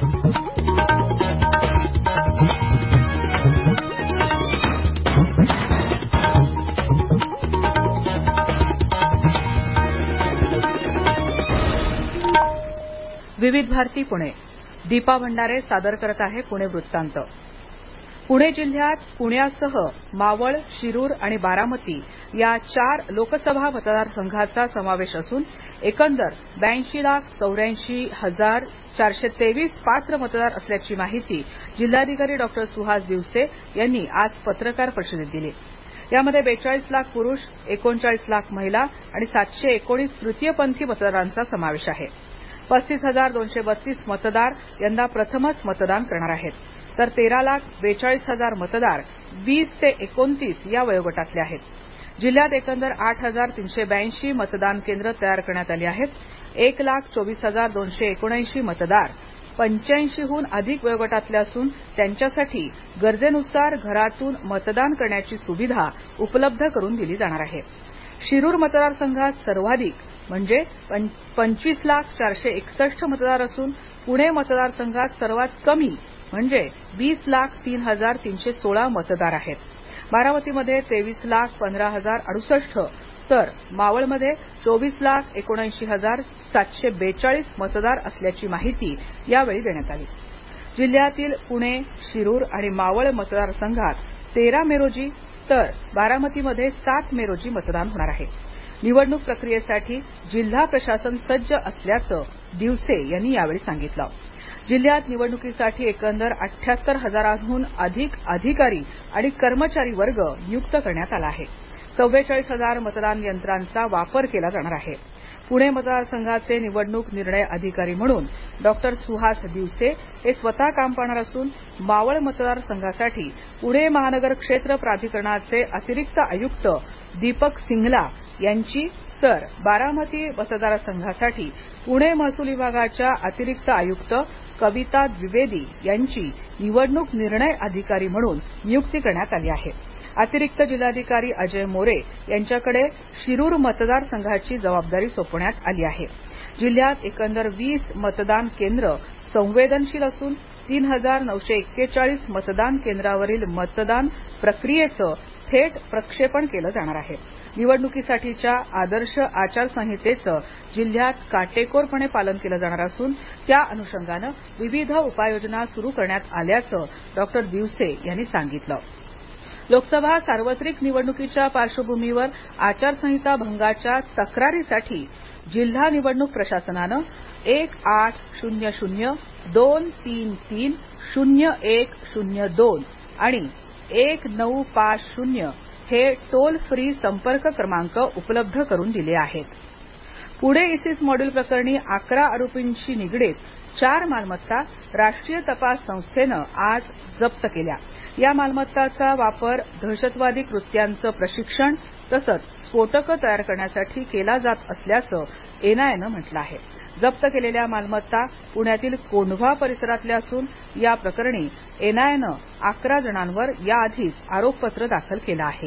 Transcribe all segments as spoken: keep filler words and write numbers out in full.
विविध भारती पुणे. दीपा भंडारे सादर करत आहे पुणे वृत्तांत. पुणे जिल्ह्यात पुण्यासह मावळ, शिरूर आणि बारामती या चार लोकसभा मतदारसंघाचा समावेश असून एकंदर ब्याऐंशी लाख चौऱ्याऐंशी हजार चारशे तेवीस पात्र मतदार असल्याची माहिती जिल्हाधिकारी डॉक्टर सुहास दिवसे यांनी आज पत्रकार परिषदेत दिली. यामध्ये बेचाळीस लाख पुरुष, एकोणचाळीस लाख महिला आणि सातशे एकोणीस तृतीयपंथी मतदारांचा समावेश आहे. पस्तीस हजार दोनशे बत्तीस मतदार यंदा प्रथमच मतदान करणार आहेत, तर तेरा लाख बेचाळीस हजार मतदार वीस ते एकोणतीस या वयोगटातले आहेत. जिल्ह्यात एकंदर आठ हजार तीनशे ब्याऐंशी मतदान केंद्र तयार करण्यात आली आहेत. एक लाख चोवीस हजार दोनशे एकोणऐंशी मतदार पंच्याऐंशीहून अधिक वयोगटातले असून त्यांच्यासाठी गरजेनुसार घरातून मतदान करण्याची सुविधा उपलब्ध करून दिली जाणार आहे. शिरूर मतदारसंघात सर्वाधिक म्हणजे पंचवीस लाख चारशे एकसष्ट मतदार असून पुणे मतदारसंघात सर्वात कमी म्हणजे वीस लाख तीन हजार तीनशे सोळा मतदार आहेत. बारामतीमध्ये तेवीस लाख पंधरा हजार अडुसष्ट तर मावळमध्ये चोवीस लाख एकोणऐंशी हजार सातशे बेचाळीस मतदार असल्याची माहिती यावेळी देण्यात आली. जिल्ह्यातील पुणे, शिरूर आणि मावळ मतदारसंघात तेरा मे रोजी तर बारामतीमध्ये सात मे रोजी मतदान होणार आहे. निवडणूक प्रक्रियेसाठी जिल्हा प्रशासन सज्ज असल्याचं दिवसे यांनी यावेळी सांगितलं. जिल्ह्यात निवडणुकीसाठी एकंदर अठ्याहत्तर हजारांहून अधिक अधिकारी आणि कर्मचारी वर्ग नियुक्त करण्यात आला आहे. चव्वेचाळीस हजार मतदान यंत्रांचा वापर केला जाणार आहे. पुणे मतदारसंघाचे निवडणूक निर्णय अधिकारी म्हणून डॉक्टर सुहास दिवसे हे स्वतः काम पाहणार असून मावळ मतदारसंघासाठी पुणे महानगर क्षेत्र प्राधिकरणाचे अतिरिक्त आयुक्त दीपक सिंगला यांची तर बारामती मतदारसंघासाठी पुणे महसूल विभागाच्या अतिरिक्त आयुक्त कविता द्विवेदी यांची निवडणूक निर्णय अधिकारी म्हणून नियुक्ती करण्यात आली आहे. अतिरिक्त जिल्हाधिकारी अजय मोरे यांच्याकडे शिरूर मतदारसंघाची जबाबदारी सोपवण्यात आली आहे. जिल्ह्यात एकंदर वीस मतदान केंद्र संवेदनशील असून तीन हजार नऊशे एक्केचाळीस मतदान केंद्रावरील मतदान प्रक्रियेचं थेट प्रक्षेपण केलं जाणार आहे. निवडणुकीसाठीच्या आदर्श आचारसंहितेचं जिल्ह्यात काटेकोरपणे पालन केलं जाणार असून त्या अनुषंगानं विविध उपाययोजना सुरू करण्यात आल्याचं डॉक्टर दिवसे यांनी सांगितलं. लोकसभा सार्वत्रिक निवडणुकीच्या पार्श्वभूमीवर आचारसंहिता भंगाच्या तक्रारीसाठी जिल्हा निवडणूक प्रशासनानं एक आठ शून्य शून्य दोन तीन तीन शून्य एक शून्य दोन आणि एक नऊ पाच शून्य हे टोल फ्री संपर्क क्रमांक उपलब्ध करून दिले आहेत. पुणे इसिस मॉड्यूल प्रकरणी अकरा आरोपींशी निगडीत चार मालमत्ता राष्ट्रीय तपास संस्थेनं आज जप्त केल्या. या मालमत्तांचा वापर दहशतवादी कृत्यांचं प्रशिक्षण तसंच स्फोटकं तयार करण्यासाठी केला जात असल्याचं एनआयएनं म्हटलं आहे. जप्त केलेल्या मालमत्ता पुण्यातील कोंढवा परिसरातल्या असून या प्रकरणी एनआयएनं अकरा जणांवर याआधीच आरोपपत्र दाखल केलं आहे.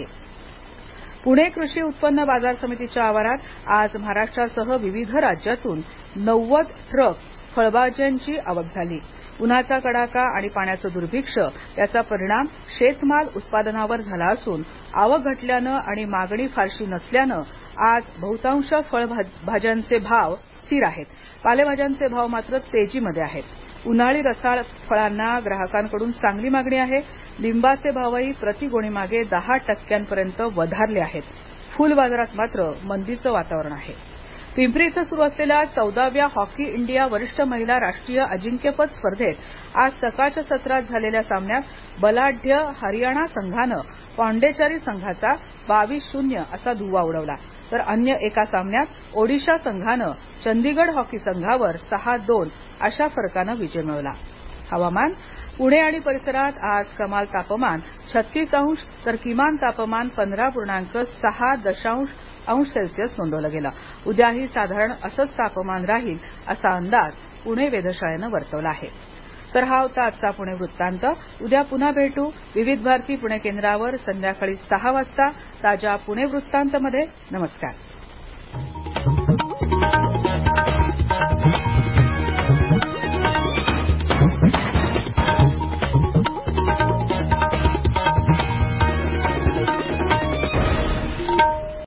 पुणे कृषी उत्पन्न बाजार समितीच्या आवारात आज महाराष्ट्रासह विविध राज्यातून नव्वद ट्रक फळभाज्यांची आवक झाली. उन्हाचा कडाका आणि पाण्याचं दुर्भिक्ष्य याचा परिणाम शेतमाल उत्पादनावर झाला असून आवक घटल्यानं आणि मागणी फारशी नसल्यानं आज बहुतांश फळभाज्यांचे भाव स्थिर आहेत. पालेभाज्यांचे भाव मात्र तेजीमध्ये आहेत. उन्हाळी रसाळ फळांना ग्राहकांकडून चांगली मागणी आहे. लिंबाचे भावही प्रति गोणीमागे दहा टक्क्यांपर्यंत वधारले आहेत. फुल बाजारात मात्र मंदीचं वातावरण आहे. पिंपरी इथं सुरू असलेल्या चौदाव्या हॉकी इंडिया वरिष्ठ महिला राष्ट्रीय अजिंक्यपद स्पर्धेत आज सकाळच्या सत्रात झालेल्या सामन्यात बलाढ्य हरियाणा संघानं पांडेचारी संघाचा बावीस शून्य असा धुव्वा उडवला तर अन्य एका सामन्यात ओडिशा संघानं चंदीगड हॉकी संघावर सहा दोन अशा फरकानं विजय मिळवला. हवामान. पुणे आणि परिसरात आज कमाल तापमान छत्तीस अंश तर किमान तापमान पंधरा पूर्णांक सहा दशांश अंश सेल्सिअस नोंदवलं गेलं. उद्याही साधारण असंच तापमान राहील असा अंदाज पुणे वेधशाळेनं वर्तवला आहे. तर हा होता आजचा पुणे वृत्तांत. उद्या पुन्हा भेटू विविध भारती पुणे केंद्रावर संध्याकाळी सहा वाजता ताज्या पुणे वृत्तांतमध्ये. नमस्कार.